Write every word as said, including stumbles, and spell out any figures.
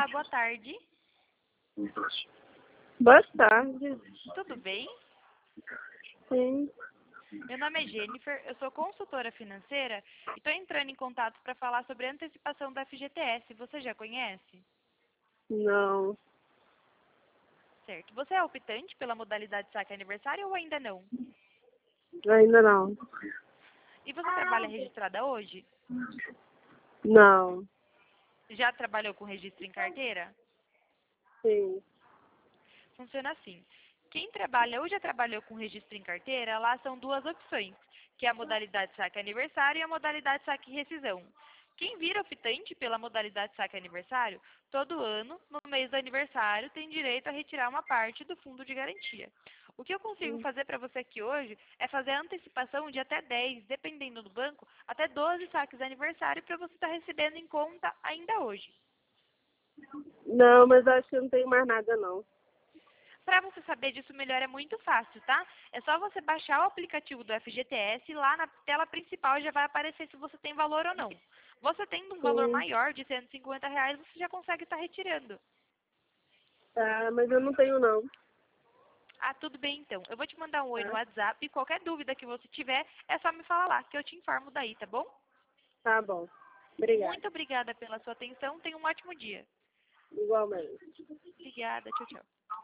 Olá, boa tarde. Boa tarde. Tudo bem? Sim. Meu nome é Jennifer, eu sou consultora financeira e estou entrando em contato para falar sobre a antecipação da F G T S. Você já conhece? Não. Certo. Você é optante pela modalidade saque aniversário ou ainda não? Ainda não. E você trabalha registrada hoje? Não. Já trabalhou com registro em carteira? Sim. Funciona assim. Quem trabalha ou já trabalhou com registro em carteira, lá são duas opções, que é a modalidade saque aniversário e a modalidade saque rescisão. Quem vira optante pela modalidade saque aniversário, todo ano, no mês do aniversário, tem direito a retirar uma parte do fundo de garantia. O que eu consigo fazer para você aqui hoje é fazer a antecipação de até dez, dependendo do banco, até doze saques de aniversário para você estar recebendo em conta ainda hoje. Não, mas acho que eu não tenho mais nada, não. Para você saber disso melhor é muito fácil, tá? É só você baixar o aplicativo do F G T S e lá na tela principal já vai aparecer se você tem valor ou não. Você tendo um valor Sim. maior de cento e cinquenta reais, você já consegue estar retirando. Tá, mas eu não tenho, não. Ah, tudo bem então. Eu vou te mandar um oi no Tá? WhatsApp e qualquer dúvida que você tiver, é só me falar lá, que eu te informo daí, tá bom? Tá bom. Obrigada. Muito obrigada pela sua atenção. Tenha um ótimo dia. Igualmente. Obrigada. Tchau, tchau.